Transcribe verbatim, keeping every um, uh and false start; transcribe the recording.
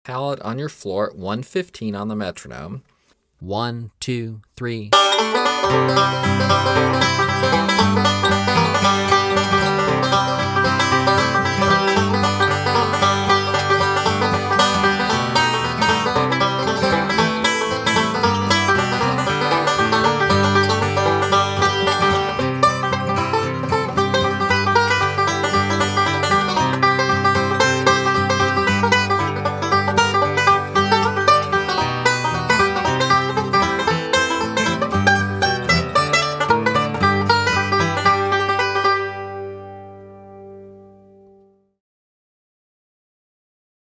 Palette on your floor at one fifteen on the metronome. One, two, three.